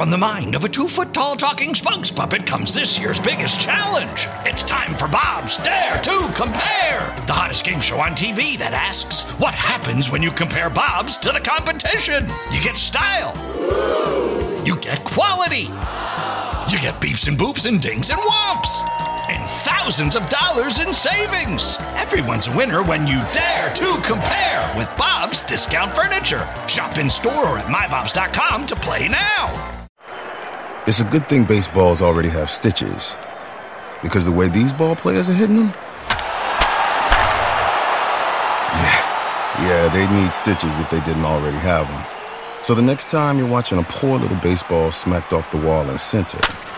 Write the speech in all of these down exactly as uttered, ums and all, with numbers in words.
From the mind of a two-foot-tall talking spokes puppet comes this year's biggest challenge. It's time for Bob's Dare to Compare, the hottest game show on T V that asks, what happens when you compare Bobs to the competition? You get style. You get quality. You get beeps and boops and dings and whomps. And thousands of dollars in savings. Everyone's a winner when you dare to compare with Bob's Discount Furniture. Shop in store or at my bobs dot com to play now. It's a good thing baseballs already have stitches, because the way these ball players are hitting them, yeah, yeah, they need stitches if they didn't already have them. So the next time you're watching a poor little baseball smacked off the wall in center,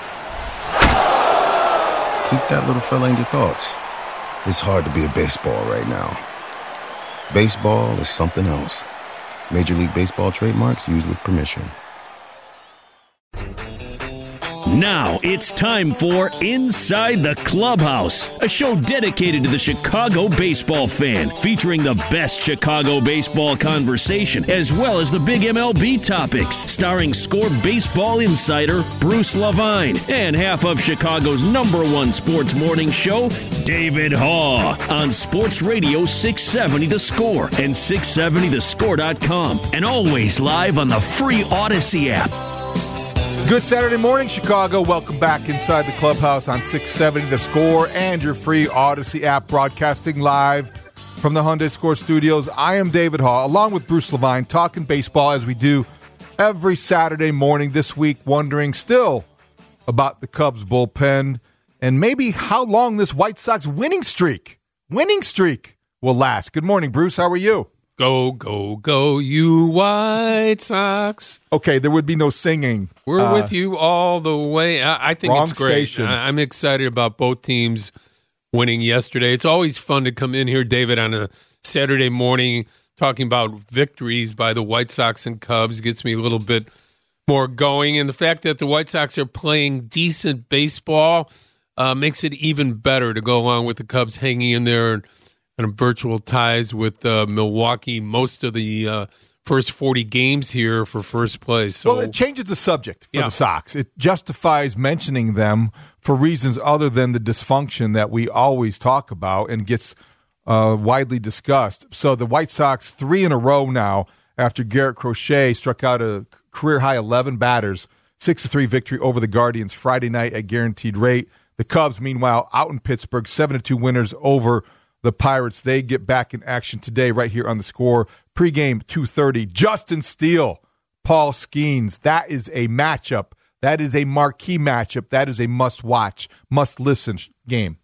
keep that little fella in your thoughts. It's hard to be a baseball right now. Baseball is something else. Major League Baseball trademarks used with permission. Now it's time for Inside the Clubhouse, a show dedicated to the Chicago baseball fan, featuring the best Chicago baseball conversation, as well as the big M L B topics, starring Score baseball insider Bruce Levine and half of Chicago's number one sports morning show, David Haugh, on Sports Radio six seventy The Score and six seventy the score dot com, and always live on the free Odyssey app. Good Saturday morning, Chicago. Welcome back inside the clubhouse on six seventy The Score and your free Odyssey app, broadcasting live from the Hyundai Score Studios. I am David Haugh, along with Bruce Levine, talking baseball as we do every Saturday morning this week, wondering still about the Cubs bullpen and maybe how long this White Sox winning streak, winning streak will last. Good morning, Bruce. How are you? Go, go, go, you White Sox. Okay, there would be no singing. We're uh, with you all the way. I, I think wrong it's great. station. I, I'm excited about both teams winning yesterday. It's always fun to come in here, David, on a Saturday morning talking about victories by the White Sox and Cubs. Gets me a little bit more going. And the fact that the White Sox are playing decent baseball uh, makes it even better to go along with the Cubs hanging in there and and virtual ties with uh, Milwaukee most of the uh, first forty games here for first place. So, well, it changes the subject for yeah. the Sox. It justifies mentioning them for reasons other than the dysfunction that we always talk about and gets uh, widely discussed. So the White Sox, three in a row now after Garrett Crochet struck out a career-high eleven batters, six to three victory over the Guardians Friday night at Guaranteed Rate. The Cubs, meanwhile, out in Pittsburgh, seven to two winners over the Pirates. They get back in action today right here on The Score. Pre-game, two thirty. Justin Steele, Paul Skeens. That is a matchup. That is a marquee matchup. That is a must-watch, must-listen game.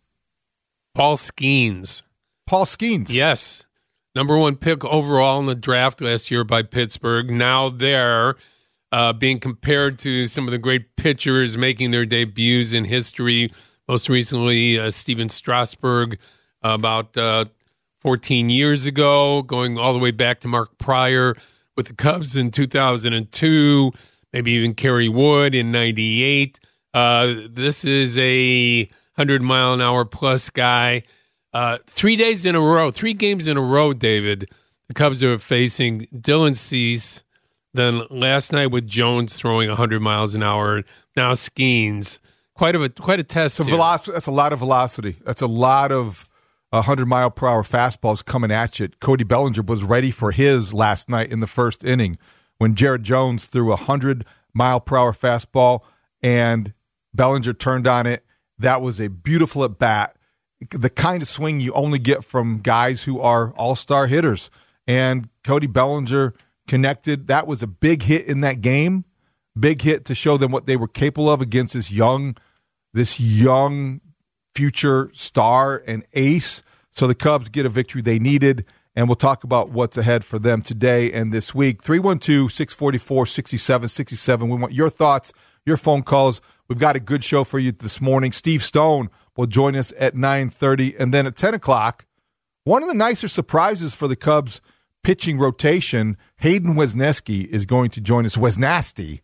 Paul Skeens. Paul Skeens. Yes. Number one pick overall in the draft last year by Pittsburgh. Now they're uh, being compared to some of the great pitchers making their debuts in history. Most recently, uh, Steven Strasburg, about uh, fourteen years ago, going all the way back to Mark Pryor with the Cubs in two thousand two, maybe even Kerry Wood in ninety-eight. Uh, this is a one hundred mile an hour plus guy. Uh, three days in a row, three games in a row, David, the Cubs are facing Dylan Cease, then last night with Jones throwing one hundred miles an hour, now Skeens. Quite a, quite a test. So velocity, that's a lot of velocity. That's a lot of one hundred mile per hour fastballs coming at you. Cody Bellinger was ready for his last night in the first inning when Jared Jones threw a one hundred mile per hour fastball and Bellinger turned on it. That was a beautiful at bat, the kind of swing you only get from guys who are all-star hitters. And Cody Bellinger connected. That was a big hit in that game, big hit to show them what they were capable of against this young, this young future star and ace. So the Cubs get a victory they needed, and we'll talk about what's ahead for them today and this week. three one two, six four four, six seven six seven. We want your thoughts, your phone calls. We've got a good show for you this morning. Steve Stone will join us at nine thirty, and then at ten o'clock, one of the nicer surprises for the Cubs pitching rotation, Hayden Wesneski is going to join us. Wesnasty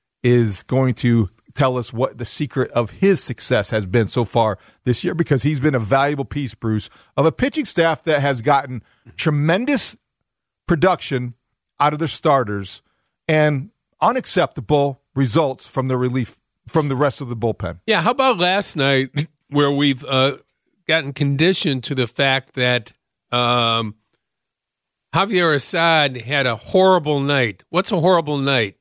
is going to tell us what the secret of his success has been so far this year, because he's been a valuable piece, Bruce, of a pitching staff that has gotten tremendous production out of their starters and unacceptable results from the relief from the rest of the bullpen. Yeah, how about last night where we've uh, gotten conditioned to the fact that um, Javier Assad had a horrible night. What's a horrible night?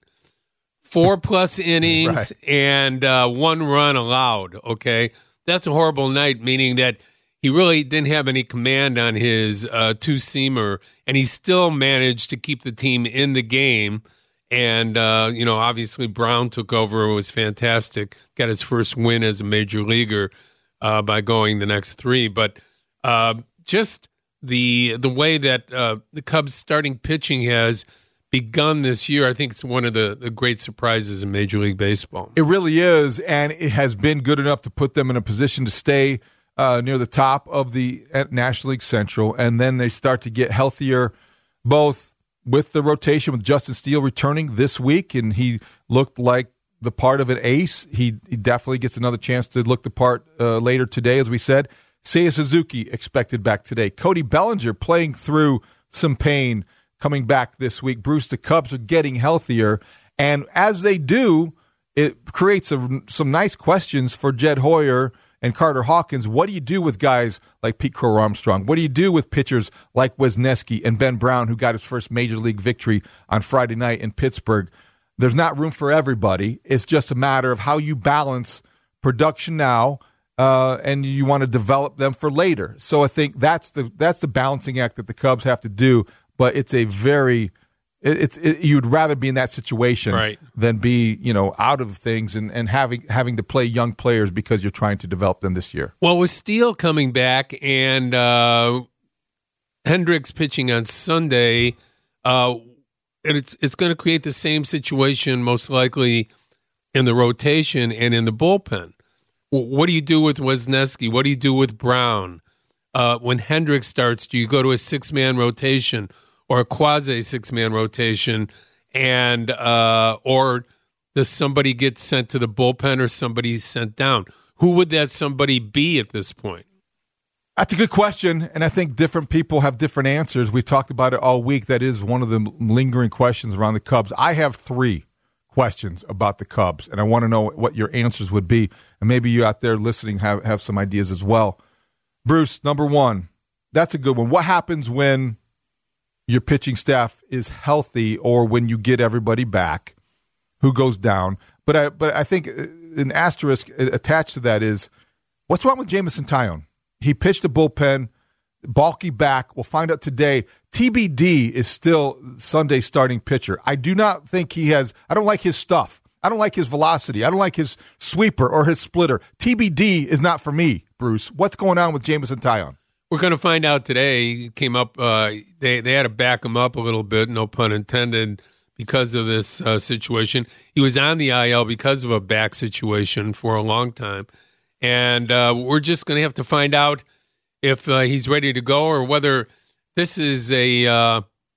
Four plus innings right. and uh, one run allowed, okay? That's a horrible night, meaning that he really didn't have any command on his uh, two-seamer, and he still managed to keep the team in the game. And, uh, you know, obviously Brown took over. It was fantastic. Got his first win as a major leaguer uh, by going the next three. But uh, just the the way that uh, the Cubs starting pitching has begun this year, I think it's one of the, the great surprises in Major League Baseball. It really is, and it has been good enough to put them in a position to stay uh, near the top of the National League Central, and then they start to get healthier, both with the rotation with Justin Steele returning this week, and he looked like the part of an ace. He, he definitely gets another chance to look the part uh, later today, as we said. Seiya Suzuki expected back today. Cody Bellinger playing through some pain coming back this week. Bruce, the Cubs are getting healthier, and as they do, it creates a, some nice questions for Jed Hoyer and Carter Hawkins. What do you do with guys like Pete Crow Armstrong? What do you do with pitchers like Wisniewski and Ben Brown, who got his first major league victory on Friday night in Pittsburgh? There's not room for everybody. It's just a matter of how you balance production now, uh, and you want to develop them for later. So I think that's the that's the balancing act that the Cubs have to do. But it's a very It's it, you'd rather be in that situation right. than be, you know, out of things and, and having having to play young players because you're trying to develop them this year. Well, with Steele coming back and uh, Hendricks pitching on Sunday, uh, it's it's going to create the same situation most likely in the rotation and in the bullpen. What do you do with Wisniewski? What do you do with Brown? Uh, when Hendricks starts, do you go to a six-man rotation or a quasi six-man rotation, and uh, or does somebody get sent to the bullpen or somebody sent down? Who would that somebody be at this point? That's a good question, and I think different people have different answers. We talked about it all week. That is one of the lingering questions around the Cubs. I have three questions about the Cubs, and I want to know what your answers would be, and maybe you out there listening have, have some ideas as well. Bruce, number one, that's a good one. What happens when your pitching staff is healthy or when you get everybody back? Who goes down? But I but I think an asterisk attached to that is, what's wrong with Jameson Taillon? He pitched a bullpen, bulky back. We'll find out today. T B D is still Sunday's starting pitcher. I do not think he has – I don't like his stuff. I don't like his velocity. I don't like his sweeper or his splitter. T B D is not for me, Bruce. What's going on with Jameson Taillon? We're going to find out today. He came up, uh, they, they had to back him up a little bit, no pun intended, because of this uh, situation. He was on the I L because of a back situation for a long time. And uh, we're just going to have to find out if uh, he's ready to go or whether this is a uh,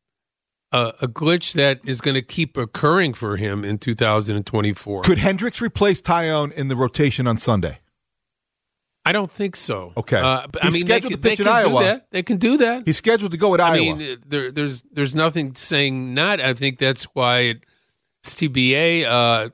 a, a glitch that is going to keep occurring for him in two thousand twenty-four. Could Hendricks replace Taillon in the rotation on Sunday? I don't think so. Okay. Uh, I He's mean, scheduled they, to pitch they in can Iowa. do that. They can do that. He's scheduled to go at I Iowa. mean, there, there's there's nothing saying not. I think that's why it's T B A. Uh,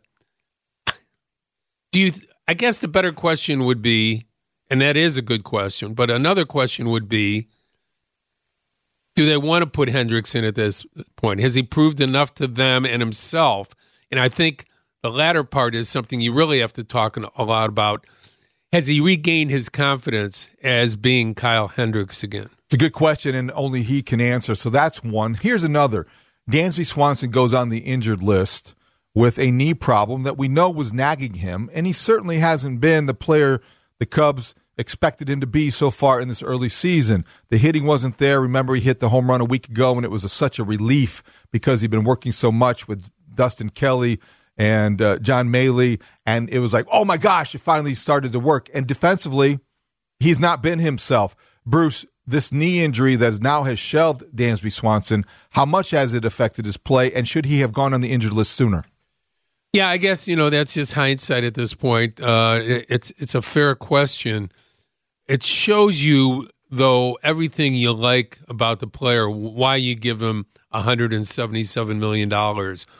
do you? I guess the better question would be, and that is a good question, but another question would be, do they want to put Hendricks in at this point? Has he proved enough to them and himself? And I think the latter part is something you really have to talk a lot about. Has he regained his confidence as being Kyle Hendricks again? It's a good question, and only he can answer. So that's one. Here's another. Dansby Swanson goes on the injured list with a knee problem that we know was nagging him, and he certainly hasn't been the player the Cubs expected him to be so far in this early season. The hitting wasn't there. Remember, he hit the home run a week ago, and it was a, such a relief because he'd been working so much with Dustin Kelly and uh, John Maley, and it was like, oh my gosh, it finally started to work. And defensively, he's not been himself. Bruce, this knee injury that now has shelved Dansby Swanson, how much has it affected his play, and should he have gone on the injured list sooner? Yeah, I guess, you know, that's just hindsight at this point. Uh, it, it's it's a fair question. It shows you, though, everything you like about the player, why you give him one hundred seventy-seven million dollars.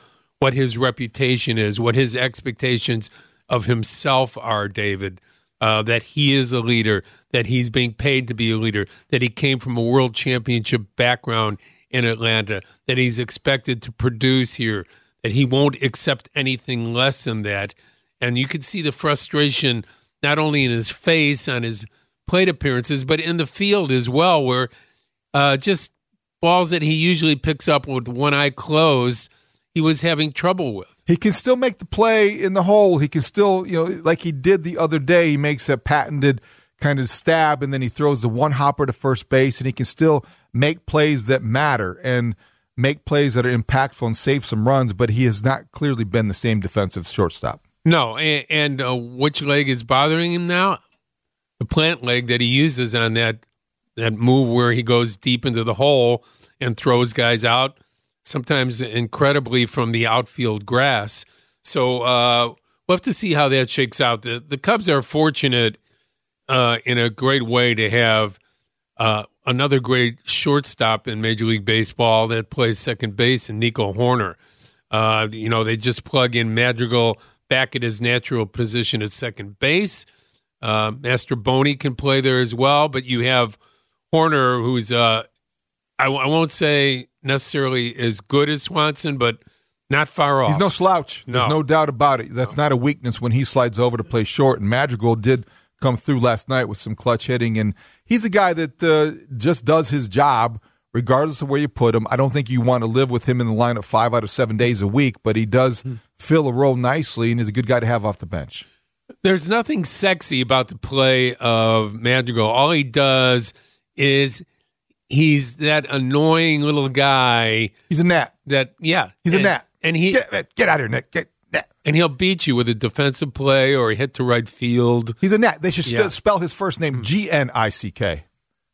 what his reputation is, what his expectations of himself are, David, uh, that he is a leader, that he's being paid to be a leader, that he came from a world championship background in Atlanta, that he's expected to produce here, that he won't accept anything less than that. And you could see the frustration not only in his face on his plate appearances, but in the field as well, where uh, just balls that he usually picks up with one eye closed, he was having trouble with. He can still make the play in the hole. He can still, you know, like he did the other day, he makes a patented kind of stab, and then he throws the one hopper to first base, and he can still make plays that matter and make plays that are impactful and save some runs, but he has not clearly been the same defensive shortstop. No, and, and uh, which leg is bothering him now? The plant leg that he uses on that that move where he goes deep into the hole and throws guys out, sometimes incredibly from the outfield grass. So uh, we'll have to see how that shakes out. The, the Cubs are fortunate uh, in a great way to have uh, another great shortstop in Major League Baseball that plays second base, and Nico Hoerner. Uh, you know, they just plug in Madrigal back at his natural position at second base. Uh, Mastrobuoni can play there as well, but you have Hoerner, who's, uh, I, I won't say necessarily as good as Swanson, but not far off. He's no slouch. No. There's no doubt about it. That's not a weakness when he slides over to play short, and Madrigal did come through last night with some clutch hitting, and he's a guy that uh, just does his job regardless of where you put him. I don't think you want to live with him in the lineup five out of seven days a week, but he does fill a role nicely and is a good guy to have off the bench. There's nothing sexy about the play of Madrigal. All he does is he's that annoying little guy. He's a gnat. That yeah, he's and, a gnat. And he get, get out of here, Nick. Get, gnat. And he'll beat you with a defensive play or a hit to right field. He's a gnat. They should yeah. spell his first name G N I C K.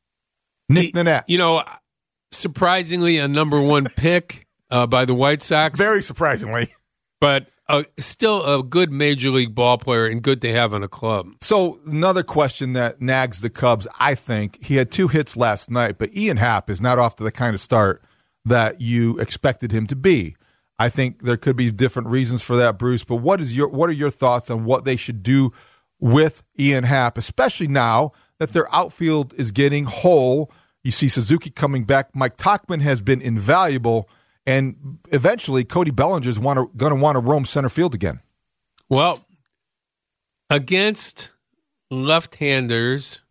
Nick he, the Gnat. You know, surprisingly, a number one pick uh, by the White Sox. Very surprisingly. But uh, still a good Major League ball player and good to have in a club. So another question that nags the Cubs, I think, he had two hits last night, but Ian Happ is not off to the kind of start that you expected him to be. I think there could be different reasons for that, Bruce, but what is your what are your thoughts on what they should do with Ian Happ, especially now that their outfield is getting whole? You see Suzuki coming back. Mike Tauchman has been invaluable. And eventually, Cody Bellinger's going to want to roam center field again. Well, against left-handers,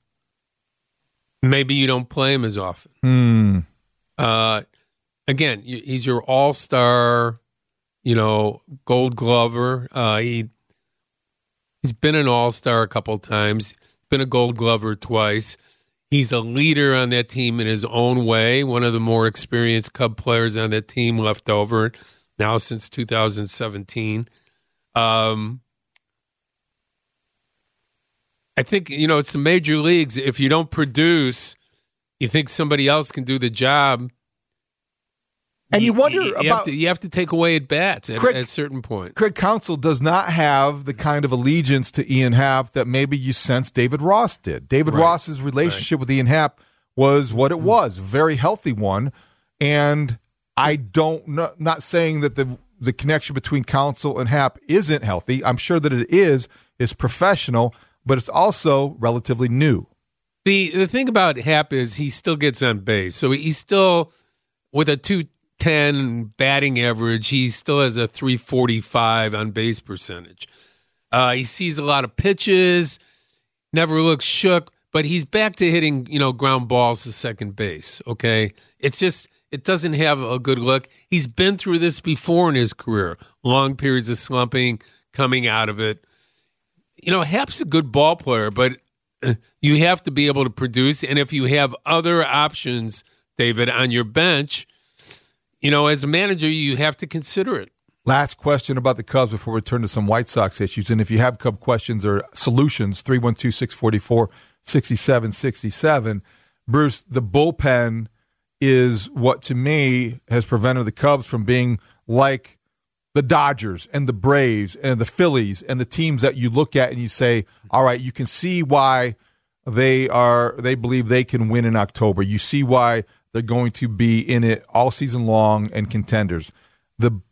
maybe you don't play him as often. Mm. Uh, again, he's your all-star, you know, Gold Glover. Uh, he he's been an all-star a couple times. Been a Gold Glover twice. He's a leader on that team in his own way, one of the more experienced Cub players on that team left over now since two thousand seventeen. Um, I think, you know, it's the major leagues. If you don't produce, you think somebody else can do the job. And you, you wonder you, you about... Have to, you have to take away at bats at, Craig, at a certain point. Craig Counsell does not have the kind of allegiance to Ian Happ that maybe you sense David Ross did. David right. Ross's relationship right. with Ian Happ was what it was, a very healthy one. And I don't, not, not saying that the, the connection between Counsell and Happ isn't healthy. I'm sure that it is. It's professional, but it's also relatively new. The, the thing about Happ is he still gets on base. So he's still, with a two ten batting average, he still has a three forty-five on base percentage. Uh, he sees a lot of pitches, never looks shook, but he's back to hitting, you know, ground balls to second base. Okay, it's just it doesn't have a good look. He's been through this before in his career, long periods of slumping, coming out of it. You know, Happ's a good ball player, but you have to be able to produce. And if you have other options, David, on your bench, you know, as a manager, you have to consider it. Last question about the Cubs before we turn to some White Sox issues. And if you have Cub questions or solutions, three one two, six four four, six seven six seven. Bruce, the bullpen is what, to me, has prevented the Cubs from being like the Dodgers and the Braves and the Phillies and the teams that you look at and you say, all right, you can see why they are. They believe they can win in October. You see why they're going to be in it all season long and contenders. The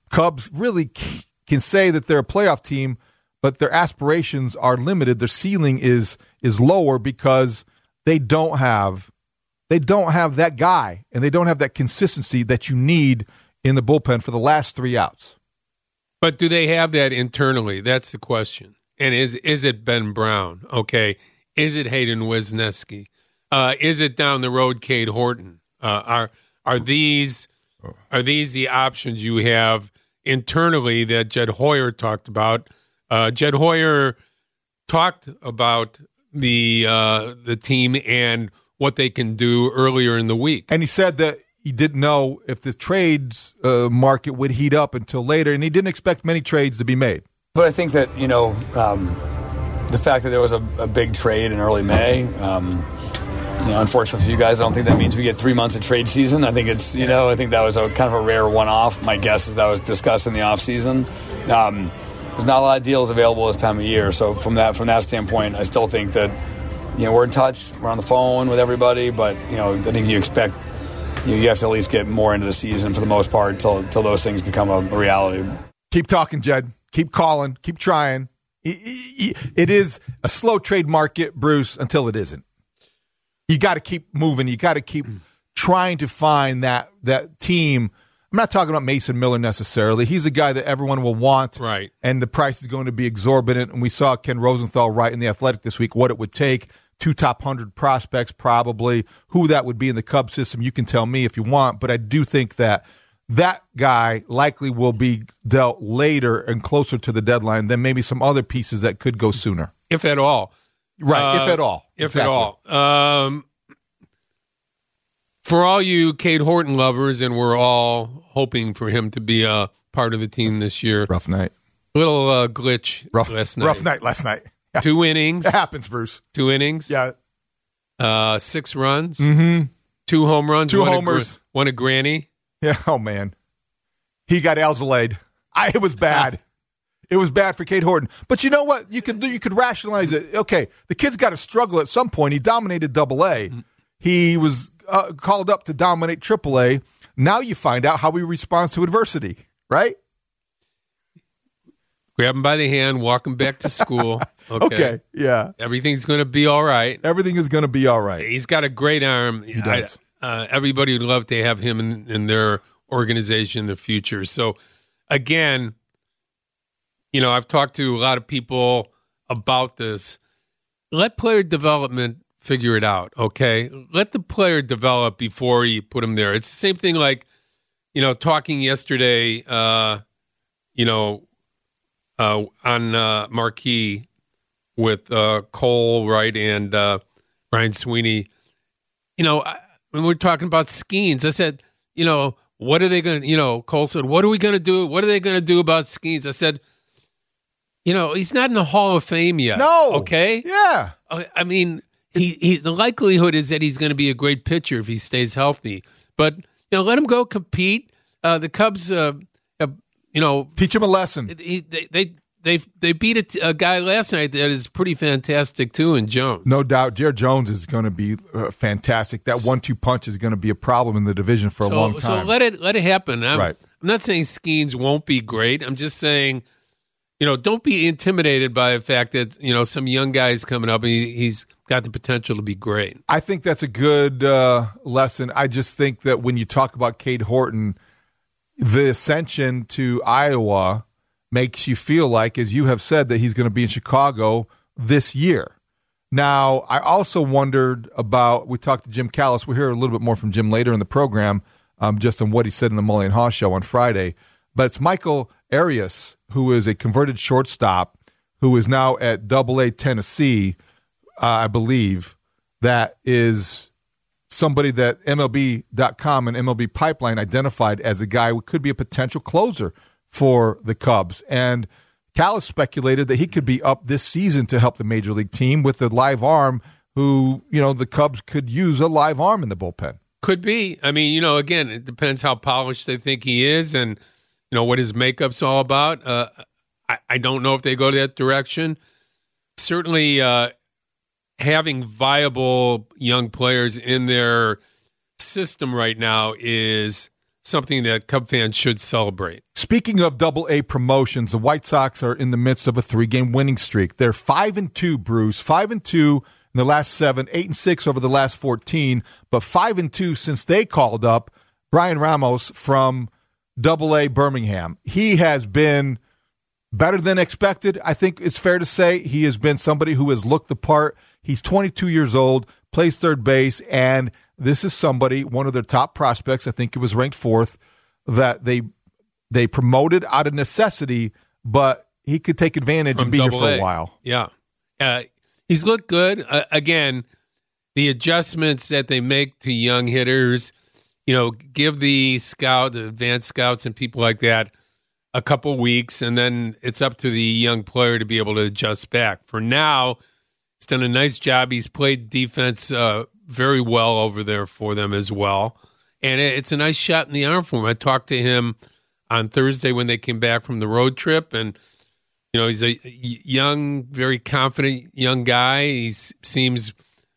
Cubs really can say that they're a playoff team, but their aspirations are limited. Their ceiling is is lower because they don't have they don't have that guy, and they don't have that consistency that you need in the bullpen for the last three outs. But do they have that internally? That's the question. And is is it Ben Brown? Okay. Is it Hayden Wesneski? Uh, is it down the road Cade Horton? Uh, are are these are these the options you have internally that Jed Hoyer talked about? Uh, Jed Hoyer talked about the uh, the team and what they can do earlier in the week, and he said that he didn't know if the trades uh, market would heat up until later, and he didn't expect many trades to be made. But I think that you know um, the fact that there was a, a big trade in early May. Um, You know, unfortunately for you guys, I don't think that means we get three months of trade season. I think it's, you know, I think that was a kind of a rare one-off. My guess is that was discussed in the offseason. Um, there's not a lot of deals available this time of year. So from that from that standpoint, I still think that, you know, we're in touch. We're on the phone with everybody. But, you know, I think you expect, you know, you have to at least get more into the season for the most part until, until those things become a, a reality. Keep talking, Jed. Keep calling. Keep trying. It is a slow trade market, Bruce, until it isn't. You got to keep moving. You got to keep trying to find that that team. I'm not talking about Mason Miller necessarily. He's a guy that everyone will want, right? And the price is going to be exorbitant. And we saw Ken Rosenthal write in The Athletic this week what it would take. Two top one hundred prospects probably. Who that would be in the Cubs system, you can tell me if you want. But I do think that that guy likely will be dealt later and closer to the deadline than maybe some other pieces that could go sooner. If at all. Right, uh, if at all. If exactly. at all. Um, for all you Cade Horton lovers, and we're all hoping for him to be a part of the team this year. Rough night. Little uh, glitch rough, last night. Rough night last night. Yeah. Two innings. It happens, Bruce. Two innings. Yeah. Uh, six runs. Mm-hmm. Two home runs. Two one homers. A, one a granny. Yeah, oh, man. He got Alzolade. I, it was bad. It was bad for Cade Horton. But you know what? You could you could rationalize it. Okay, the kid's got to struggle at some point. He dominated Double A. He was uh, called up to dominate Triple A. Now you find out how he responds to adversity, right? Grab him by the hand, walk him back to school. Okay, okay yeah. Everything's going to be all right. Everything is going to be all right. He's got a great arm. He does. I, uh, everybody would love to have him in, in their organization in the future. So, again, you know, I've talked to a lot of people about this. Let player development figure it out, okay? Let the player develop before you put him there. It's the same thing like, you know, talking yesterday, uh, you know, uh, on uh, Marquee with uh, Cole, right, and uh, Ryan Sweeney. You know, I, when we're talking about Skeens, I said, you know, what are they going to, you know, Cole said, what are we going to do? What are they going to do about Skeens? I said, you know, he's not in the Hall of Fame yet. No. Okay? Yeah. I mean, he, he the likelihood is that he's going to be a great pitcher if he stays healthy. But, you know, let him go compete. Uh, the Cubs, uh, uh, you know. Teach him a lesson. He, they, they, they, they beat a, t- a guy last night that is pretty fantastic, too, in Jones. No doubt. Jared Jones is going to be uh, fantastic. That one two punch is going to be a problem in the division for so, a long time. So let it, let it happen. I'm, right. I'm not saying Skeens won't be great. I'm just saying, you know, don't be intimidated by the fact that, you know, some young guy's coming up and he, he's got the potential to be great. I think that's a good uh, lesson. I just think that when you talk about Cade Horton, the ascension to Iowa makes you feel like, as you have said, that he's going to be in Chicago this year. Now, I also wondered about, we talked to Jim Callis. We'll hear a little bit more from Jim later in the program, um, just on what he said in the Mully and Haw show on Friday. But it's Michael Arias, who is a converted shortstop, who is now at Double A Tennessee, uh, I believe, that is somebody that M L B dot com and M L B Pipeline identified as a guy who could be a potential closer for the Cubs. And Callis speculated that he could be up this season to help the Major League team with a live arm who, you know, the Cubs could use a live arm in the bullpen. Could be. I mean, you know, again, it depends how polished they think he is and, you know, what his makeup's all about. Uh, I, I don't know if they go that direction. Certainly uh, having viable young players in their system right now is something that Cub fans should celebrate. Speaking of double A promotions, the White Sox are in the midst of a three-game winning streak. They're five and two, Bruce. Five and two in the last seven, eight and six over the last fourteen, but five and two since they called up Brian Ramos from double A Birmingham. He has been better than expected. I think it's fair to say he has been somebody who has looked the part. He's twenty-two years old, plays third base, and this is somebody, one of their top prospects, I think it was ranked fourth, that they they promoted out of necessity, but he could take advantage From and be here for A. a while. Yeah. Uh, he's looked good. Uh, again, the adjustments that they make to young hitters, you know, give the scout, the advanced scouts and people like that a couple weeks, and then it's up to the young player to be able to adjust back. For now, he's done a nice job. He's played defense uh, very well over there for them as well. And it's a nice shot in the arm for him. I talked to him on Thursday when they came back from the road trip, and you know, he's a young, very confident young guy. He seems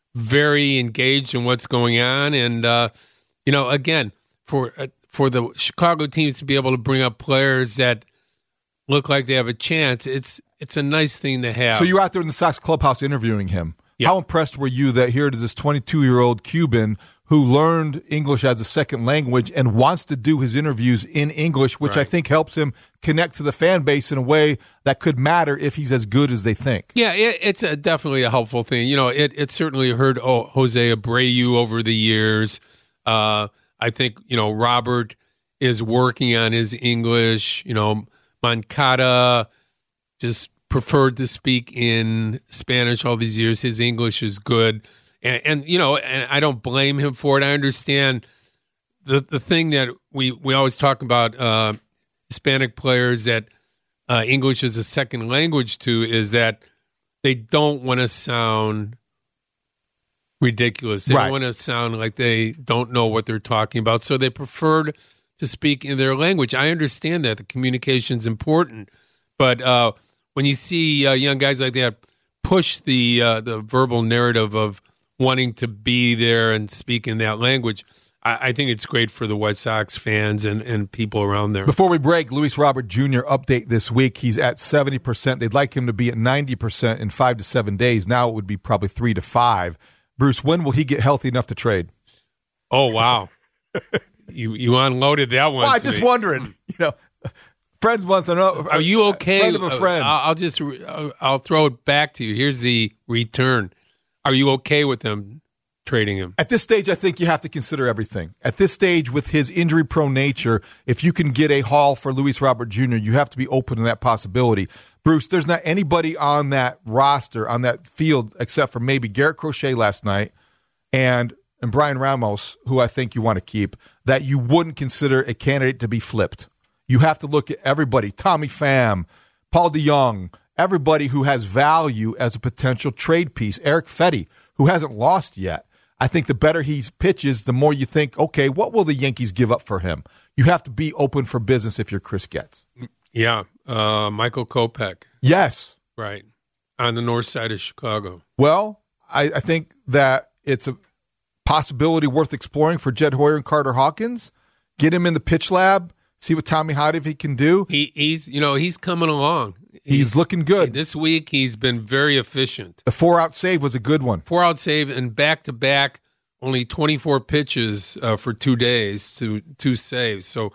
very engaged in what's going on. And, uh, you know, again, for uh, for the Chicago teams to be able to bring up players that look like they have a chance, it's it's a nice thing to have. So you're out there in the Sox clubhouse interviewing him. Yeah. How impressed were you that here it is this twenty-two-year-old Cuban who learned English as a second language and wants to do his interviews in English, which right. I think helps him connect to the fan base in a way that could matter if he's as good as they think. Yeah, it, it's a, definitely a helpful thing. You know, it, it certainly hurt oh, Jose Abreu over the years. Uh, I think, you know, Robert is working on his English. You know, Moncada just preferred to speak in Spanish all these years. His English is good. And, and, you know, and I don't blame him for it. I understand the the thing that we, we always talk about uh, Hispanic players that uh, English is a second language to is that they don't want to sound ridiculous. They Right. don't want to sound like they don't know what they're talking about. So they prefer to speak in their language. I understand that. The communication's important. But uh, when you see uh, young guys like that push the uh, the verbal narrative of wanting to be there and speak in that language, I, I think it's great for the White Sox fans and, and people around there. Before we break, Luis Robert Junior update this week. He's at seventy percent. They'd like him to be at ninety percent in five to seven days. Now it would be probably three to five. Bruce, when will he get healthy enough to trade? Oh, wow. you you unloaded that one. Well, I'm to just me. wondering. You know, friends wants to know. Are you okay? Friend of a friend. I'll just I'll throw it back to you. Here's the return. Are you okay with them trading him? At this stage, I think you have to consider everything. At this stage, with his injury-prone nature, if you can get a haul for Luis Robert Junior, you have to be open to that possibility. Bruce, there's not anybody on that roster, on that field, except for maybe Garrett Crochet last night and, and Brian Ramos, who I think you want to keep, that you wouldn't consider a candidate to be flipped. You have to look at everybody. Tommy Pham, Paul DeJong, everybody who has value as a potential trade piece. Eric Fetty, who hasn't lost yet. I think the better he pitches, the more you think, okay, what will the Yankees give up for him? You have to be open for business if you're Chris Getz. Yeah, uh, Michael Kopech. Yes. Right, on the north side of Chicago. Well, I, I think that it's a possibility worth exploring for Jed Hoyer and Carter Hawkins. Get him in the pitch lab, see what Tommy Hottovy can do. He, he's, you know, he's coming along. He's, he's looking good. This week, he's been very efficient. The four-out save was a good one. Four-out save and back-to-back, only twenty-four pitches uh, for two days to two saves. So,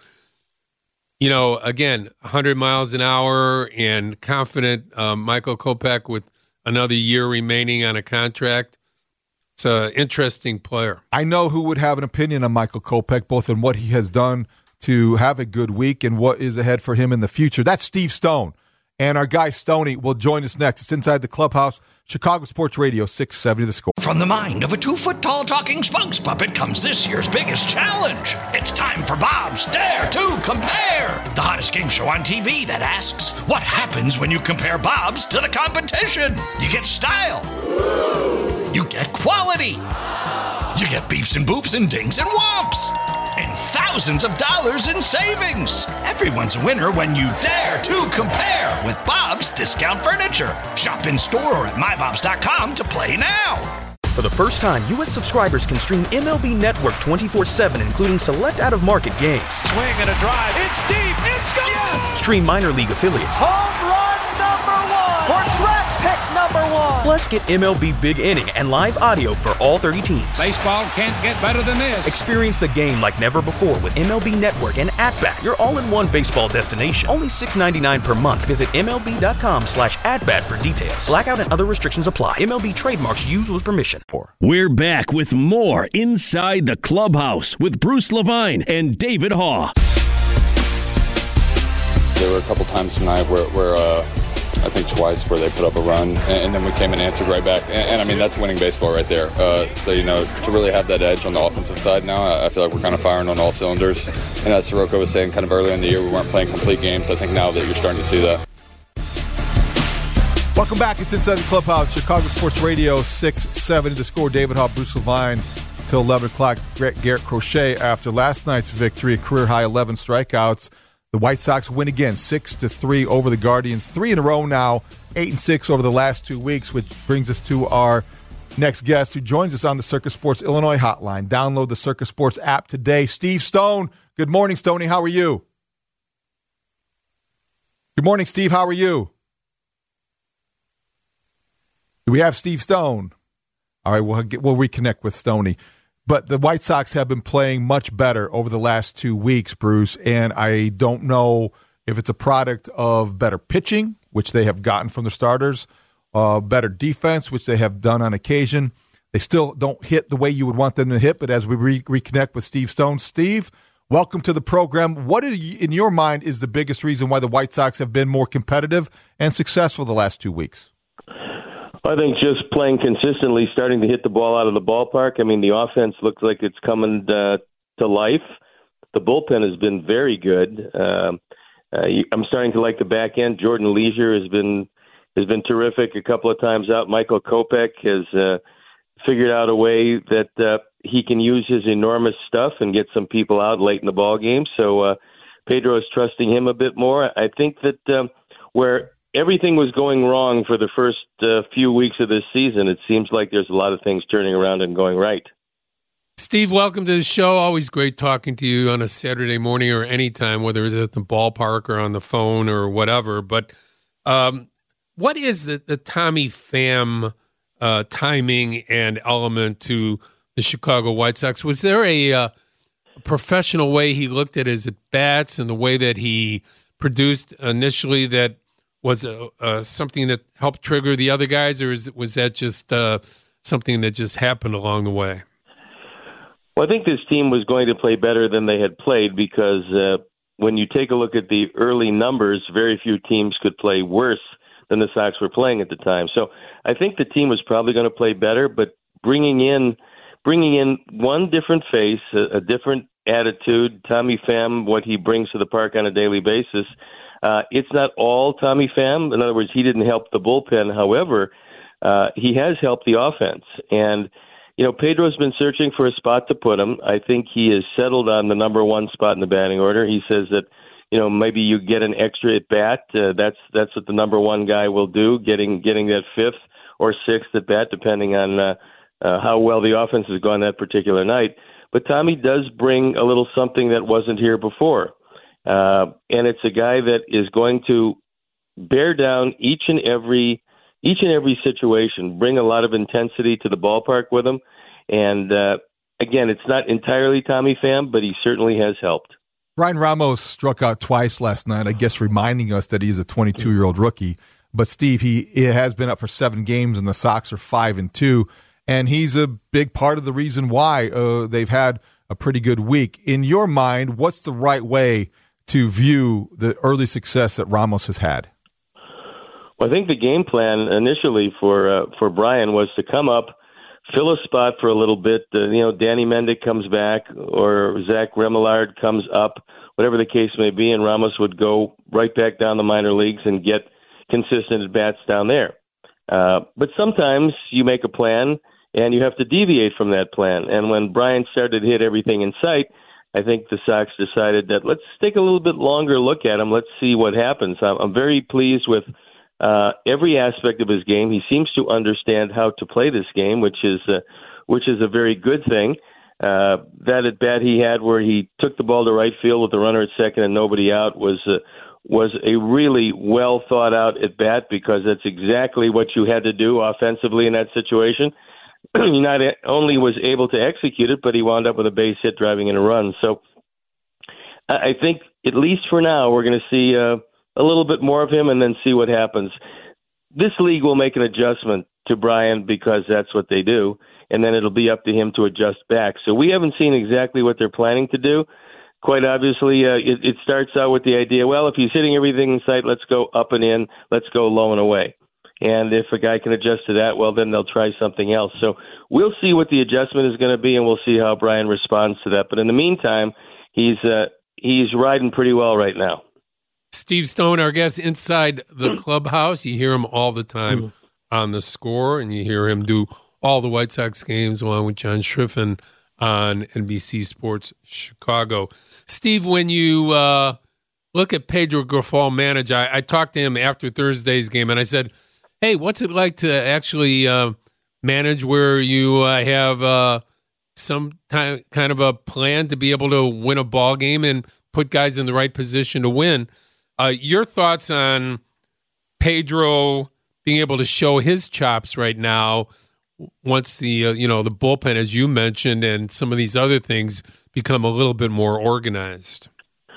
you know, again, one hundred miles an hour and confident um, Michael Kopech with another year remaining on a contract. It's an interesting player. I know who would have an opinion on Michael Kopech, both in what he has done to have a good week and what is ahead for him in the future. That's Steve Stone. And our guy Stoney will join us next. It's Inside the Clubhouse, Chicago Sports Radio, six seventy The Score. From the mind of a two-foot-tall talking spokes puppet comes this year's biggest challenge. It's time for Bob's Dare to Compare, the hottest game show on T V that asks, what happens when you compare Bob's to the competition? You get style. You get quality. You get beeps and boops and dings and whomps. And thousands of dollars in savings. Everyone's a winner when you dare to compare with Bob's Discount Furniture. Shop in store or at my bobs dot com to play now. For the first time, U S subscribers can stream M L B Network twenty-four seven, including select out-of-market games. Swing and a drive. It's deep. It's gone. Yes! Stream minor league affiliates. Home run number one. For draft pick number one. Plus, get M L B Big Inning and live audio for all thirty teams. Baseball can't get better than this. Experience the game like never before with M L B Network and At-Bat, your all-in-one baseball destination. Only six dollars and ninety-nine cents per month. Visit MLB.com slash at-bat for details. Blackout and other restrictions apply. M L B trademarks used with permission. We're back with more Inside the Clubhouse with Bruce Levine and David Haugh. There were a couple times tonight where, where uh, I think twice, where they put up a run, and, and then we came and answered right back. And, and I mean, that's winning baseball right there. Uh, so, you know, to really have that edge on the offensive side now, I, I feel like we're kind of firing on all cylinders. And as Sirocco was saying, kind of earlier in the year, we weren't playing complete games. I think now that you're starting to see that. Welcome back. It's Inside the Clubhouse, Chicago Sports Radio, six seventy The Score. David Haugh, Bruce Levine, till eleven o'clock. Garrett Crochet after last night's victory, a career-high eleven strikeouts. The White Sox win again, six to three over the Guardians. Three in a row now, eight and six over the last two weeks, which brings us to our next guest who joins us on the Circus Sports Illinois hotline. Download the Circus Sports app today. Steve Stone. Good morning, Stoney. How are you? Good morning, Steve. How are you? Do we have Steve Stone? All right, we'll, get, we'll reconnect with Stoney. But the White Sox have been playing much better over the last two weeks, Bruce, and I don't know if it's a product of better pitching, which they have gotten from the starters, uh, better defense, which they have done on occasion. They still don't hit the way you would want them to hit, but as we re- reconnect with Steve Stone, Steve, welcome to the program. What, you, in your mind, is the biggest reason why the White Sox have been more competitive and successful the last two weeks? I think just playing consistently, starting to hit the ball out of the ballpark. I mean, the offense looks like it's coming uh, to life. The bullpen has been very good. Um, uh, I'm starting to like the back end. Jordan Leisure has been has been terrific a couple of times out. Michael Kopech has uh, figured out a way that uh, he can use his enormous stuff and get some people out late in the ball game. So uh, Pedro is trusting him a bit more. I think that um, where everything was going wrong for the first uh, few weeks of this season, it seems like there's a lot of things turning around and going right. Steve, welcome to the show. Always great talking to you on a Saturday morning or anytime, whether it's at the ballpark or on the phone or whatever. But um, what is the, the Tommy Pham uh, timing and element to the Chicago White Sox? Was there a uh, professional way he looked at his at-bats and the way that he produced initially that was uh, uh, something that helped trigger the other guys, or is, was that just uh, something that just happened along the way? Well, I think this team was going to play better than they had played because uh, when you take a look at the early numbers, very few teams could play worse than the Sox were playing at the time. So I think the team was probably going to play better, but bringing in bringing in one different face, a, a different attitude, Tommy Pham, what he brings to the park on a daily basis, Uh, it's not all Tommy Pham. In other words, he didn't help the bullpen. However, uh, he has helped the offense. And, you know, Pedro's been searching for a spot to put him. I think he has settled on the number one spot in the batting order. He says that, you know, maybe you get an extra at bat. Uh, that's that's what the number one guy will do, getting getting that fifth or sixth at bat, depending on uh, uh, how well the offense has gone that particular night. But Tommy does bring a little something that wasn't here before. Uh, and it's a guy that is going to bear down each and every each and every situation, bring a lot of intensity to the ballpark with him. And uh, again, it's not entirely Tommy Pham, but he certainly has helped. Brian Ramos struck out twice last night, I guess reminding us that he's a twenty-two-year-old rookie. But, Steve, he, he has been up for seven games, and the Sox are five and two. And he's a big part of the reason why uh, they've had a pretty good week. In your mind, what's the right way to view the early success that Ramos has had? Well, I think the game plan initially for uh, for Brian was to come up, fill a spot for a little bit. Uh, you know, Danny Mendick comes back or Zach Remillard comes up, whatever the case may be, and Ramos would go right back down the minor leagues and get consistent at-bats down there. Uh, but sometimes you make a plan and you have to deviate from that plan. And when Brian started to hit everything in sight, I think the Sox decided that let's take a little bit longer look at him. Let's see what happens. I'm, I'm very pleased with uh, every aspect of his game. He seems to understand how to play this game, which is uh, which is a very good thing. Uh, that at bat he had where he took the ball to right field with the runner at second and nobody out was uh, was a really well thought out at bat, because that's exactly what you had to do offensively in that situation. He not only was able to execute it, but he wound up with a base hit driving in a run. So I think, at least for now, we're going to see uh, a little bit more of him and then see what happens. This league will make an adjustment to Brian because that's what they do, and then it'll be up to him to adjust back. So we haven't seen exactly what they're planning to do. Quite obviously, uh, it, it starts out with the idea, well, if he's hitting everything in sight, let's go up and in, let's go low and away. And if a guy can adjust to that, well, then they'll try something else. So we'll see what the adjustment is going to be, and we'll see how Brian responds to that. But in the meantime, he's uh, he's riding pretty well right now. Steve Stone, our guest inside the clubhouse. You hear him all the time mm-hmm. on The Score, and you hear him do all the White Sox games along with John Schriffen on N B C Sports Chicago. Steve, when you uh, look at Pedro Grifol manage, I, I talked to him after Thursday's game, and I said, hey, what's it like to actually uh, manage where you uh, have uh, some time, kind of a plan to be able to win a ball game and put guys in the right position to win? Uh, your thoughts on Pedro being able to show his chops right now once the uh, you know the bullpen, as you mentioned, and some of these other things become a little bit more organized?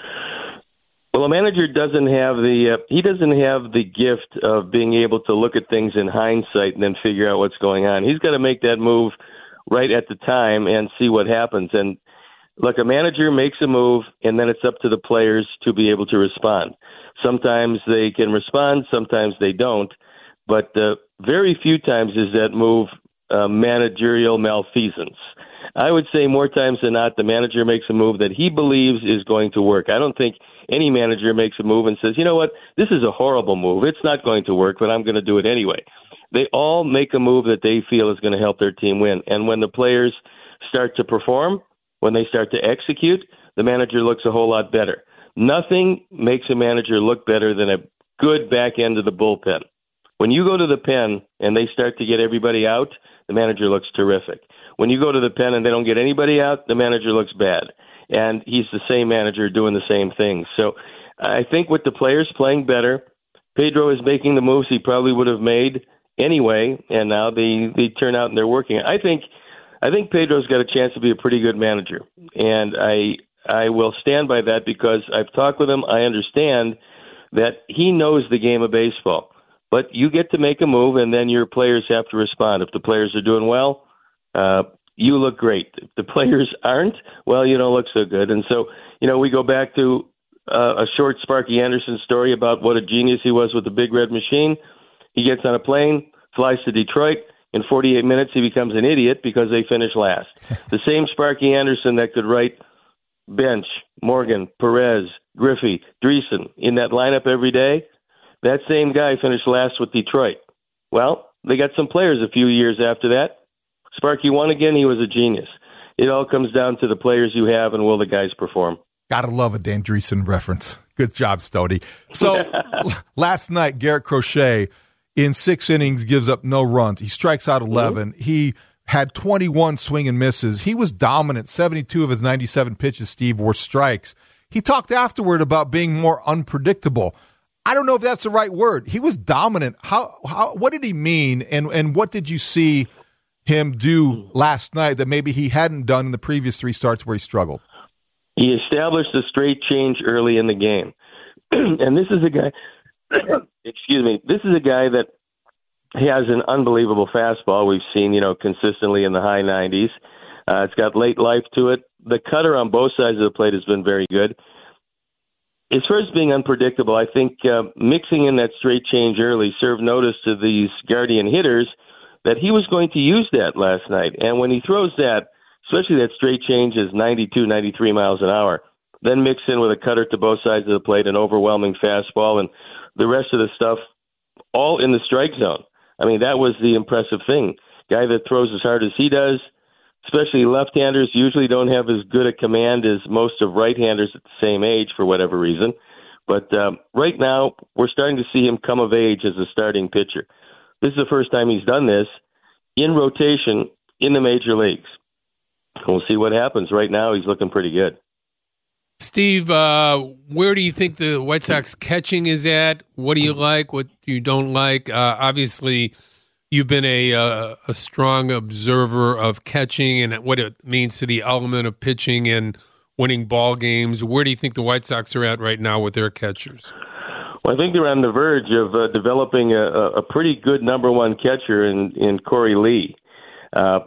Well, a manager doesn't have the uh, he doesn't have the gift of being able to look at things in hindsight and then figure out what's going on. He's got to make that move right at the time and see what happens. And look, a manager makes a move, and then it's up to the players to be able to respond. Sometimes they can respond, sometimes they don't. But uh, very few times is that move uh, managerial malfeasance. I would say more times than not, the manager makes a move that he believes is going to work. I don't think any manager makes a move and says, you know what, this is a horrible move. It's not going to work, but I'm going to do it anyway. They all make a move that they feel is going to help their team win. And when the players start to perform, when they start to execute, the manager looks a whole lot better. Nothing makes a manager look better than a good back end of the bullpen. When you go to the pen and they start to get everybody out, the manager looks terrific. When you go to the pen and they don't get anybody out, the manager looks bad. And he's the same manager doing the same thing. So I think with the players playing better, Pedro is making the moves he probably would have made anyway, and now they, they turn out and they're working. I think I think Pedro's got a chance to be a pretty good manager, and I I will stand by that because I've talked with him. I understand that he knows the game of baseball. But you get to make a move, and then your players have to respond. If the players are doing well, uh, you look great. If the players aren't, well, you don't look so good. And so, you know, we go back to uh, a short Sparky Anderson story about what a genius he was with the Big Red Machine. He gets on a plane, flies to Detroit. In forty-eight minutes, he becomes an idiot because they finish last. The same Sparky Anderson that could write Bench, Morgan, Perez, Griffey, Dreesen in that lineup every day, that same guy finished last with Detroit. Well, they got some players a few years after that. Sparky won again. He was a genius. It all comes down to the players you have and will the guys perform. Gotta love a Dan Dreesen reference. Good job, Stody. So last night, Garrett Crochet in six innings gives up no runs. He strikes out eleven. Mm-hmm. He had twenty-one swing and misses. He was dominant. seventy-two of his ninety-seven pitches, Steve, were strikes. He talked afterward about being more unpredictable. I don't know if that's the right word. He was dominant. How? How? What did he mean? And and what did you see him do last night that maybe he hadn't done in the previous three starts where he struggled? He established a straight change early in the game, and this is a guy. excuse me. This is a guy that has an unbelievable fastball. We've seen, you know, consistently in the high nineties. Uh, it's got late life to it. The cutter on both sides of the plate has been very good. As far as being unpredictable, I think uh, mixing in that straight change early served notice to these Guardian hitters that he was going to use that last night. And when he throws that, especially that straight change is ninety-two, ninety-three miles an hour, then mix in with a cutter to both sides of the plate, an overwhelming fastball, and the rest of the stuff all in the strike zone. I mean, that was the impressive thing. Guy that throws as hard as he does, especially left-handers, usually don't have as good a command as most of right-handers at the same age for whatever reason. But um, right now, we're starting to see him come of age as a starting pitcher. This is the first time he's done this in rotation in the major leagues. We'll see what happens. Right now, he's looking pretty good. Steve, uh, where do you think the White Sox catching is at? What do you like? What do you don't like? Uh, obviously, you've been a uh, a strong observer of catching and what it means to the element of pitching and winning ball games. Where do you think the White Sox are at right now with their catchers? Well, I think they're on the verge of uh, developing a, a pretty good number one catcher in, in Corey Lee. Uh,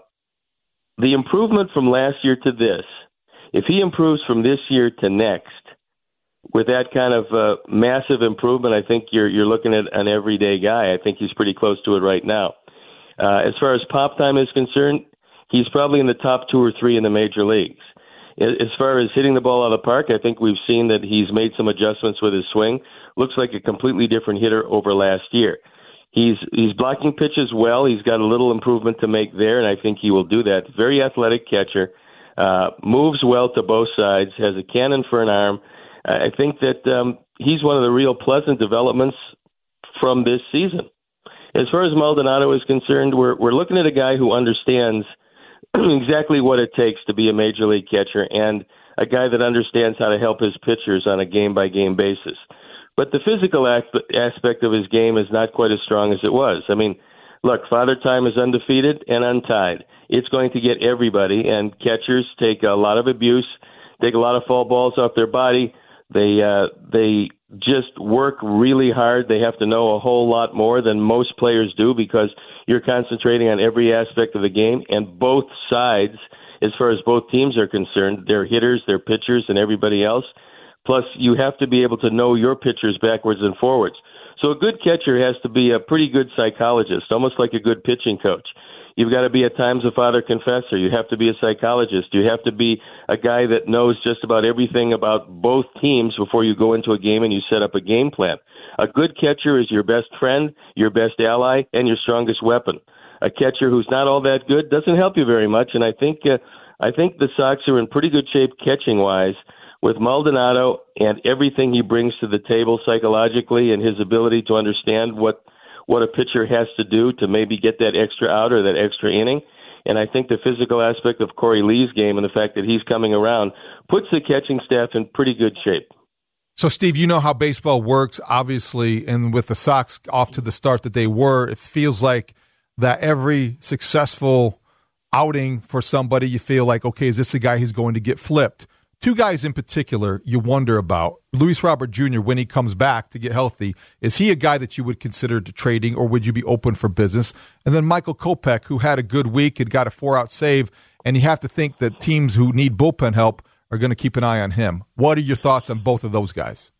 the improvement from last year to this, if he improves from this year to next, with that kind of uh, massive improvement, I think you're you're looking at an everyday guy. I think he's pretty close to it right now. Uh, as far as pop time is concerned, he's probably in the top two or three in the major leagues. As far as hitting the ball out of the park, I think we've seen that he's made some adjustments with his swing. Looks like a completely different hitter over last year. He's he's blocking pitches well. He's got a little improvement to make there, and I think he will do that. Very athletic catcher, uh, moves well to both sides, has a cannon for an arm. I think that um, he's one of the real pleasant developments from this season. As far as Maldonado is concerned, we're we're looking at a guy who understands exactly what it takes to be a major league catcher and a guy that understands how to help his pitchers on a game-by-game basis. But the physical aspect of his game is not quite as strong as it was. I mean, look, Father Time is undefeated and untied. It's going to get everybody, and catchers take a lot of abuse, take a lot of foul balls off their body. They uh, they just work really hard. They have to know a whole lot more than most players do because you're concentrating on every aspect of the game, and both sides, as far as both teams are concerned, their hitters, their pitchers, and everybody else. Plus, you have to be able to know your pitchers backwards and forwards. So a good catcher has to be a pretty good psychologist, almost like a good pitching coach. You've got to be at times a father confessor. You have to be a psychologist. You have to be a guy that knows just about everything about both teams before you go into a game and you set up a game plan. A good catcher is your best friend, your best ally, and your strongest weapon. A catcher who's not all that good doesn't help you very much, and I think uh, I think the Sox are in pretty good shape catching-wise with Maldonado and everything he brings to the table psychologically and his ability to understand what what a pitcher has to do to maybe get that extra out or that extra inning. And I think the physical aspect of Corey Lee's game and the fact that he's coming around puts the catching staff in pretty good shape. So, Steve, you know how baseball works, obviously, and with the Sox off to the start that they were, it feels like that every successful outing for somebody, you feel like, okay, is this a guy who's going to get flipped? Two guys in particular you wonder about. Luis Robert Junior, when he comes back to get healthy, is he a guy that you would consider to trading, or would you be open for business? And then Michael Kopech, who had a good week, had got a four-out save, and you have to think that teams who need bullpen help are going to keep an eye on him. What are your thoughts on both of those guys?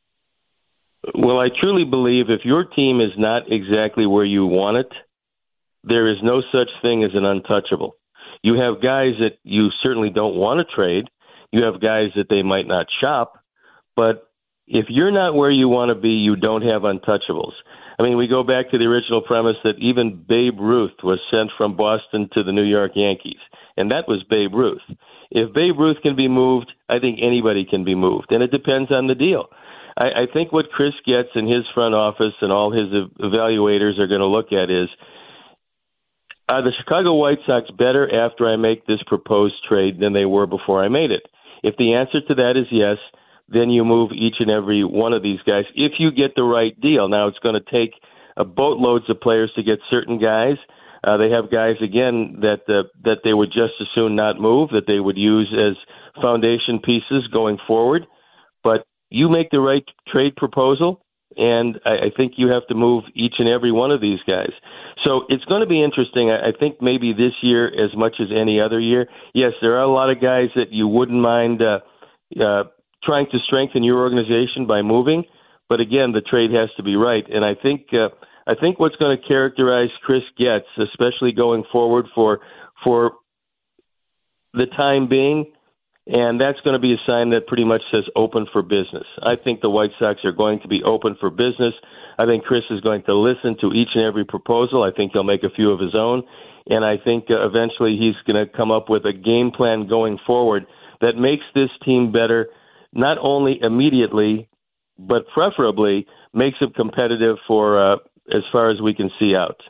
Well, I truly believe if your team is not exactly where you want it, there is no such thing as an untouchable. You have guys that you certainly don't want to trade. You have guys that they might not shop, but if you're not where you want to be, you don't have untouchables. I mean, we go back to the original premise that even Babe Ruth was sent from Boston to the New York Yankees, and that was Babe Ruth. If Babe Ruth can be moved, I think anybody can be moved, and it depends on the deal. I, I think what Chris Getz and his front office and all his evaluators are going to look at is, are the Chicago White Sox better after I make this proposed trade than they were before I made it? If the answer to that is yes, then you move each and every one of these guys if you get the right deal. Now, it's going to take a boatloads of players to get certain guys. Uh, they have guys, again, that uh, that they would just as soon not move, that they would use as foundation pieces going forward. But you make the right trade proposal, and I, I think you have to move each and every one of these guys. So it's going to be interesting. I, I think maybe this year as much as any other year. Yes, there are a lot of guys that you wouldn't mind uh, uh, trying to strengthen your organization by moving. But again, the trade has to be right. And I think uh, I think what's going to characterize Chris Getz, especially going forward for for the time being, and that's going to be a sign that pretty much says open for business. I think the White Sox are going to be open for business. I think Chris is going to listen to each and every proposal. I think he'll make a few of his own. And I think uh, eventually he's going to come up with a game plan going forward that makes this team better, not only immediately, but preferably makes them competitive for uh, as far as we can see out.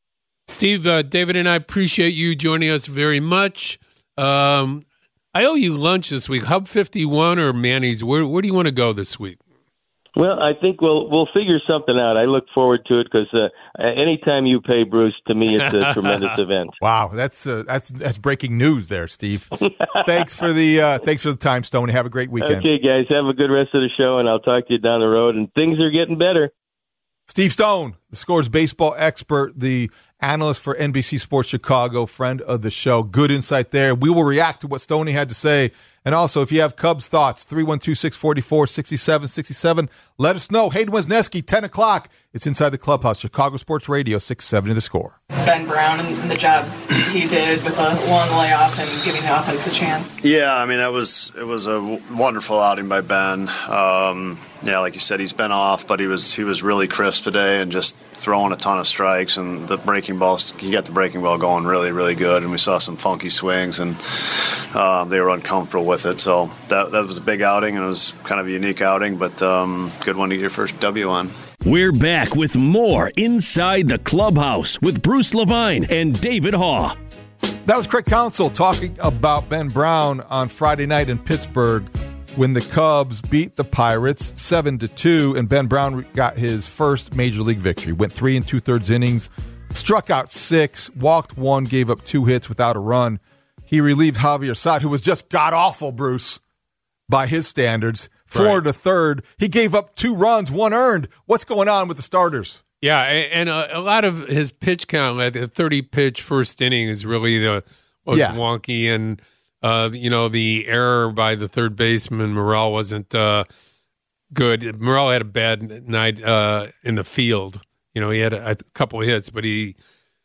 Steve, uh, David and I appreciate you joining us very much. Um, I owe you lunch this week. Hub fifty-one or Manny's? Where, where do you want to go this week? Well, I think we'll we'll figure something out. I look forward to it because uh, anytime you pay, Bruce, to me it's a tremendous event. Wow, that's uh, that's that's breaking news there, Steve. thanks for the uh, thanks for the time, Stone. Have a great weekend. Okay, guys, have a good rest of the show, and I'll talk to you down the road. And things are getting better. Steve Stone, the Scores baseball expert, the analyst for N B C Sports Chicago, friend of the show. Good insight there. We will react to what Stoney had to say. And also, if you have Cubs thoughts, three one two, six four four, six seven six seven, let us know. Hayden Wesneski, ten o'clock. It's Inside the Clubhouse, Chicago Sports Radio, six seventy The Score. Ben Brown and the job he did with a long layoff and giving the offense a chance. Yeah, I mean, that was it was a w- wonderful outing by Ben. Um, yeah, like you said, he's been off, but he was he was really crisp today and just throwing a ton of strikes, and the breaking balls, he got the breaking ball going really, really good, and we saw some funky swings, and um, they were uncomfortable with it. So that that was a big outing, and it was kind of a unique outing, but um, good one to get your first W on. We're back with more Inside the Clubhouse with Bruce Levine and David Haugh. That was Craig Counsell talking about Ben Brown on Friday night in Pittsburgh when the Cubs beat the Pirates seven to two, and Ben Brown got his first major league victory. Went three and two-thirds innings, struck out six, walked one, gave up two hits without a run. He relieved Javier Assad, who was just god-awful, Bruce, by his standards. Four right. to third. He gave up two runs, one earned. What's going on with the starters? Yeah, and a, a lot of his pitch count, like the thirty-pitch first inning is really the was yeah. wonky, and uh, you know the error by the third baseman Morel wasn't uh, good. Morel had a bad night uh, in the field. You know, he had a, a couple of hits, but he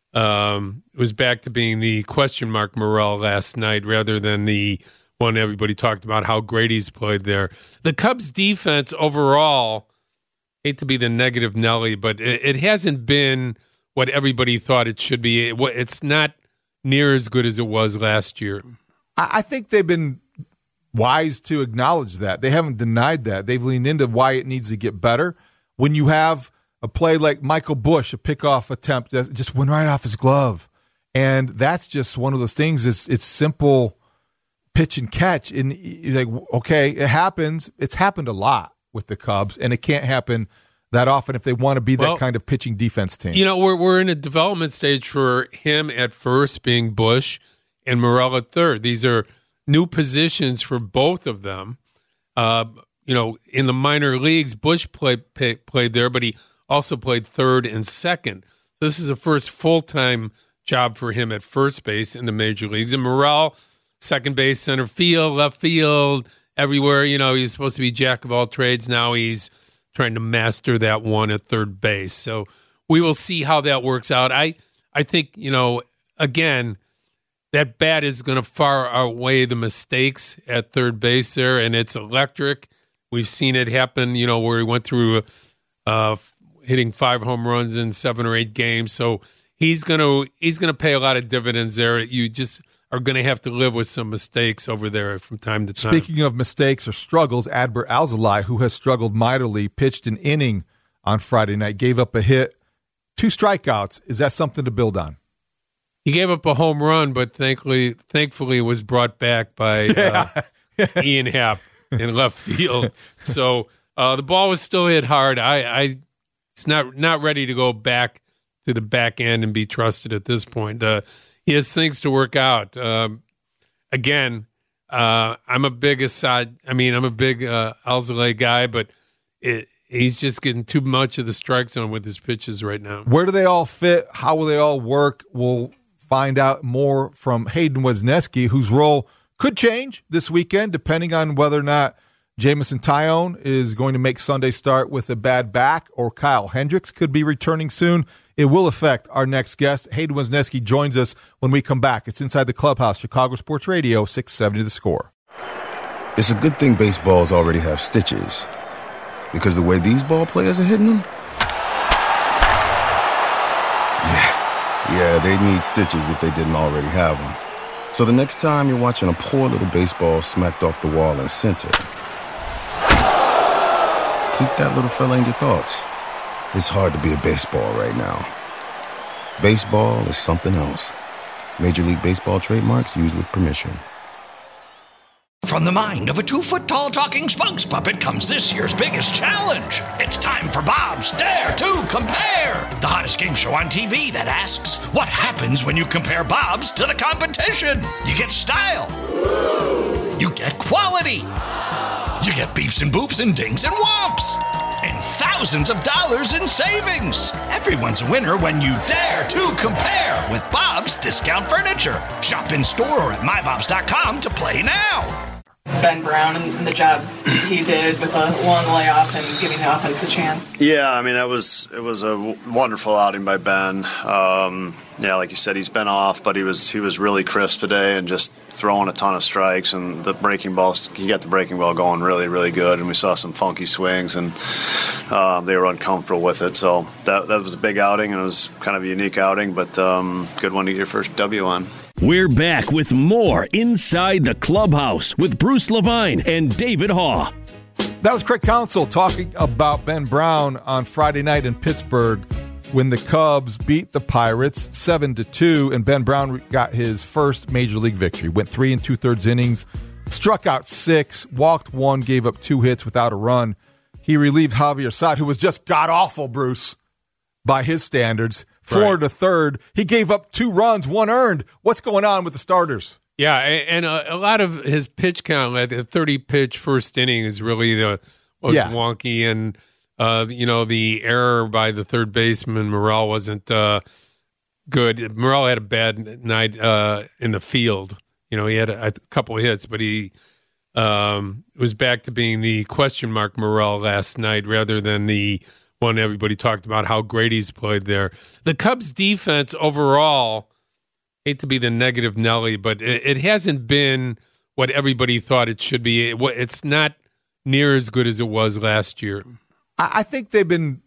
um, was back to being the question mark Morel last night rather than the one everybody talked about how great he's played there. The Cubs defense overall, hate to be the negative Nelly, but it, it hasn't been what everybody thought it should be. It, it's not near as good as it was last year. I think they've been wise to acknowledge that. They haven't denied that. They've leaned into why it needs to get better. When you have a play like Michael Busch, a pickoff attempt that just went right off his glove, and that's just one of those things. It's, it's simple pitch and catch, and you're like, okay, it happens. It's happened a lot with the Cubs, and it can't happen that often if they want to be that well, kind of pitching defense team. You know, we're we're in a development stage for him at first, being Busch, and Morel at third. These are new positions for both of them. Uh, you know, in the minor leagues, Busch played pay, played there, but he also played third and second. So this is a first full-time job for him at first base in the major leagues. And Morel, second base, center field, left field, everywhere. You know, he's supposed to be jack of all trades. Now he's trying to master that one at third base. So we will see how that works out. I, I think, you know, again, that bat is going to far outweigh the mistakes at third base there, and it's electric. We've seen it happen, you know, where he went through uh, hitting five home runs in seven or eight games. So he's going to he's going to pay a lot of dividends there. You just are going to have to live with some mistakes over there from time to time. Speaking of mistakes or struggles, Adbert Alzolay, who has struggled mightily, pitched an inning on Friday night, gave up a hit, two strikeouts. Is that something to build on? He gave up a home run, but thankfully, thankfully was brought back by uh, Ian Happ in left field. So uh, the ball was still hit hard. I, I, it's not not ready to go back to the back end and be trusted at this point. Uh, he has things to work out. Um, again, uh, I'm a big Assad. I mean, I'm a big uh, Alzolay guy, but it, he's just getting too much of the strike zone with his pitches right now. Where do they all fit? How will they all work? We'll find out more from Hayden Wesneski, whose role could change this weekend, depending on whether or not Jameson Taillon is going to make Sunday start with a bad back, or Kyle Hendricks could be returning soon. It will affect our next guest. Hayden Wesneski joins us when we come back. It's Inside the Clubhouse, Chicago Sports Radio, six seventy The Score. It's a good thing baseballs already have stitches, because the way these ball players are hitting them, yeah, yeah, they need stitches if they didn't already have them. So the next time you're watching a poor little baseball smacked off the wall in center, Keep that little fella in your thoughts. It's hard to be a baseball right now. Baseball is something else. Major League Baseball trademarks used with permission. From the mind of a two-foot-tall talking spokes puppet comes this year's biggest challenge. It's time for Bob's Dare to Compare, the hottest game show on T V that asks, what happens when you compare Bob's to the competition? You get style. You get quality. You get beeps and boops and dings and whomps. And thousands of dollars in savings. Everyone's a winner when you dare to compare with Bob's Discount Furniture. Shop in store or at my bobs dot com to play now. Ben Brown and the job he did with a long layoff and giving the offense a chance. Yeah, I mean, that was it was a w- wonderful outing by Ben. Um, yeah, like you said, he's been off, but he was he was really crisp today and just throwing a ton of strikes, and the breaking ball, he got the breaking ball going really, really good, and we saw some funky swings, and um, they were uncomfortable with it. So that that was a big outing, and it was kind of a unique outing, but um, good one to get your first W on. We're back with more Inside the Clubhouse with Bruce Levine and David Haugh. That was Craig Counsell talking about Ben Brown on Friday night in Pittsburgh when the Cubs beat the Pirates seven to two, and Ben Brown got his first major league victory. Went three and two-thirds innings, struck out six, walked one, gave up two hits without a run. He relieved Javier Sad, who was just god-awful, Bruce, by his standards. Four Right. to third. He gave up two runs, one earned. What's going on with the starters? Yeah, and a, a lot of his pitch count, like the thirty-pitch first inning is really the was Yeah. wonky, and uh, you know the error by the third baseman Morel wasn't uh, good. Morel had a bad night uh, in the field. You know, he had a, a couple of hits, but he um, was back to being the question mark Morel last night rather than the one everybody talked about how great he's played there. The Cubs defense overall, hate to be the negative Nelly, but it, it hasn't been what everybody thought it should be. It, it's not near as good as it was last year. I, I think they've been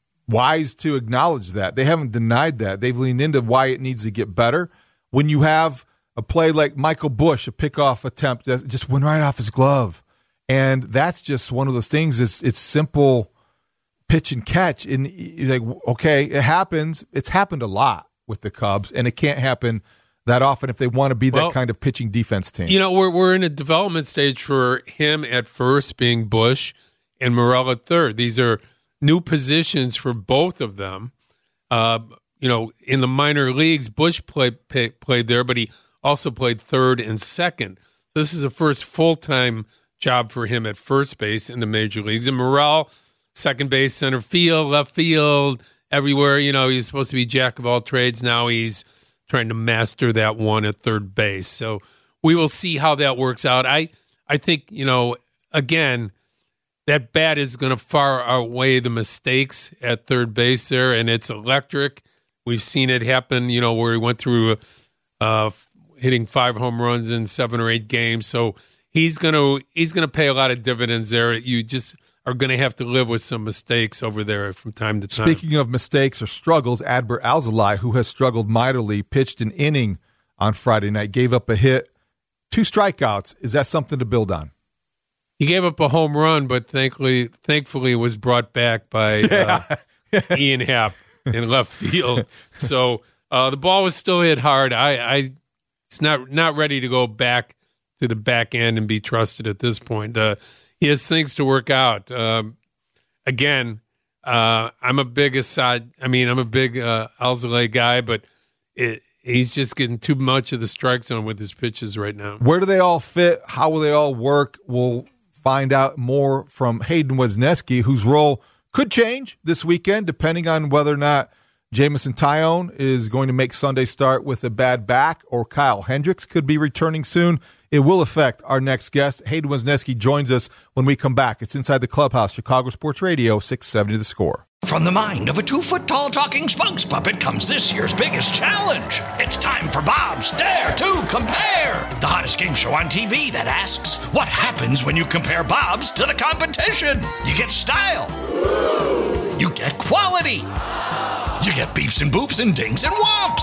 wise to acknowledge that. They haven't denied that. They've leaned into why it needs to get better. When you have a play like Michael Busch, a pickoff attempt, that just went right off his glove. And that's just one of those things. It's, it's simple pitch and catch. And you're like, okay, it happens. It's happened a lot with the Cubs, and it can't happen that often if they want to be that Well, kind of pitching defense team. You know, we're we're in a development stage for him at first, being Bush, and Morel at third. These are new positions for both of them. Uh, you know, in the minor leagues, Bush played pay, played there, but he also played third and second. So this is the first full-time job for him at first base in the major leagues. And Morel, second base, center field, left field, everywhere. You know, he's supposed to be jack of all trades. Now he's trying to master that one at third base. So we will see how that works out. I, I think, you know, again, that bat is going to far outweigh the mistakes at third base there, and it's electric. We've seen it happen, you know, where he went through uh, hitting five home runs in seven or eight games. So he's going to he's going to pay a lot of dividends there. You just are going to have to live with some mistakes over there from time to time. Speaking of mistakes or struggles, Adbert Alzolay, who has struggled mightily, pitched an inning on Friday night, gave up a hit, two strikeouts. Is that something to build on? He gave up a home run, but thankfully, thankfully was brought back by uh, Ian Happ in left field. So uh, the ball was still hit hard. I, I, it's not not ready to go back to the back end and be trusted at this point. Uh, he has things to work out. Um, again, uh, I'm a big Assad. I mean, I'm a big uh, Alzolay guy, but it, he's just getting too much of the strike zone with his pitches right now. Where do they all fit? How will they all work? We'll find out more from Hayden Wesneski, whose role could change this weekend, depending on whether or not Jameson Taillon is going to make Sunday start with a bad back, or Kyle Hendricks could be returning soon. It will affect our next guest. Hayden Wesneski joins us when we come back. It's Inside the Clubhouse, Chicago Sports Radio, six seventy The Score. From the mind of a two-foot-tall talking spokes puppet comes this year's biggest challenge. It's time for Bob's Dare to Compare, the hottest game show on T V that asks, what happens when you compare Bob's to the competition? You get style. You get quality. You get beeps and boops and dings and whomps.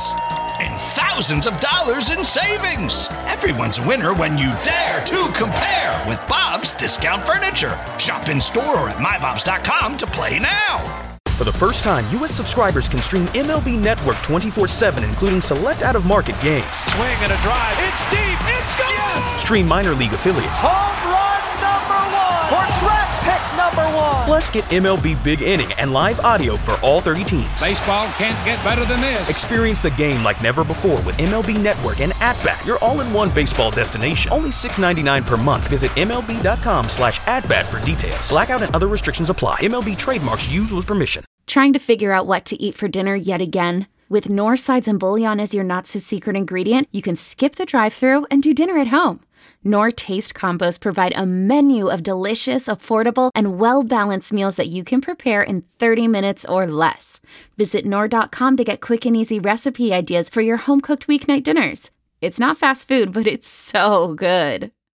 and thousands of dollars in savings. Everyone's a winner when you dare to compare with Bob's Discount Furniture. Shop in store or at my bobs dot com to play now. For the first time, U S subscribers can stream M L B Network twenty-four seven, including select out-of-market games. Swing and a drive. It's deep. It's gone. Yes. Stream minor league affiliates. Home run number one. Or draft pick number one. Plus, get M L B Big Inning and live audio for all thirty teams. Baseball can't get better than this. Experience the game like never before with M L B Network and At-Bat, your all-in-one baseball destination. Only six dollars and ninety-nine cents per month. Visit M L B dot com slash at-bat for details. Blackout and other restrictions apply. M L B trademarks used with permission. Trying to figure out what to eat for dinner yet again? With Knorr Sides and Bouillon as your not-so-secret ingredient, you can skip the drive-thru and do dinner at home. Knorr Taste Combos provide a menu of delicious, affordable, and well-balanced meals that you can prepare in thirty minutes or less. Visit Knorr dot com to get quick and easy recipe ideas for your home-cooked weeknight dinners. It's not fast food, but it's so good.